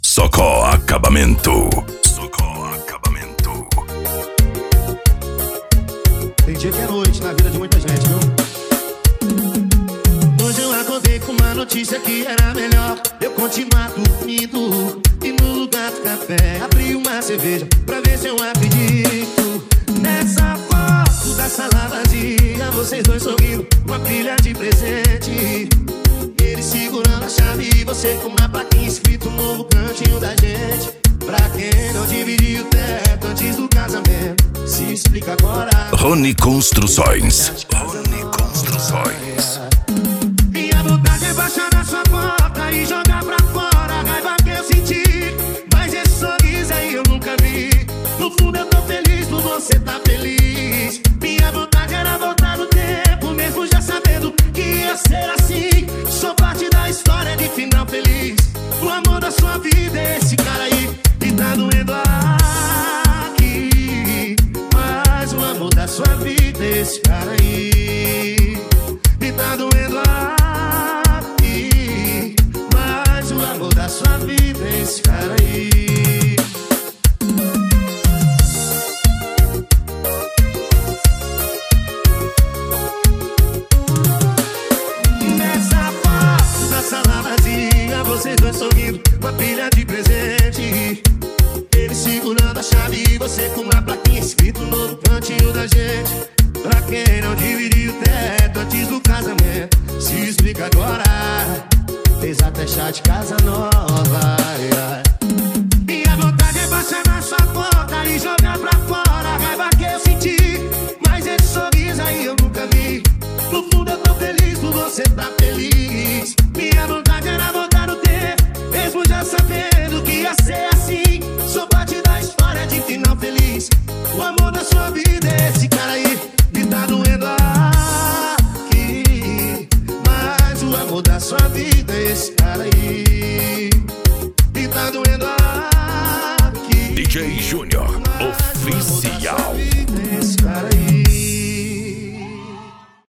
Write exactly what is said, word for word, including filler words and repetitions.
Socó Acabamento. Socó Acabamento. Tem dia que é noite na vida de muita gente, viu? Hoje eu acordei com uma notícia que era melhor eu continuar dormindo e no lugar do café abri uma cerveja pra ver se eu acredito. Nessa foto da sala vazia, vocês dois sorrindo, uma pilha de presente. Ele segurando a chave e você com uma plaquinha escrito no cantinho da gente. Pra quem não dividiu o teto antes do casamento, se explica agora. Rony Construções. Rony Construções. Minha vontade é baixar na sua porta e jogar pra fora a raiva que eu senti. Mas esse sorriso aí eu nunca vi. No fundo eu tô feliz por você tá feliz. Minha vontade era voltar no tempo, mesmo já sabendo que ia ser assim. Sou parte da história de final feliz. O amor da sua vida é esse cara aí que tá doendo aqui. Mas o amor da sua vida é esse cara aí que tá doendo aqui. Mas o amor da sua vida é esse cara aí. Nessa foto da sala vazia, vocês dois sorrindo, uma pilha de presente. Ele segurando a chave e você com uma plaquinha escrito no cantinho da gente. Pra quem não dividiu o teto antes do casamento, se explica agora. Fez até chá de casa nova. Minha vontade é baixar na sua porta e jogar pra fora a raiva que eu senti. Mas esse sorriso aí eu nunca vi. No fundo eu tô feliz por você tá feliz. Minha vontade era voltar no tempo, mesmo já sabendo que ia ser assim. Sou parte da história de final feliz. O amor da sua vida é esse cara aí que tá doendo aqui. Mas o amor da sua vida é esse cara aí que tá doendo aqui. D J Júnior Oficial. Esse cara aí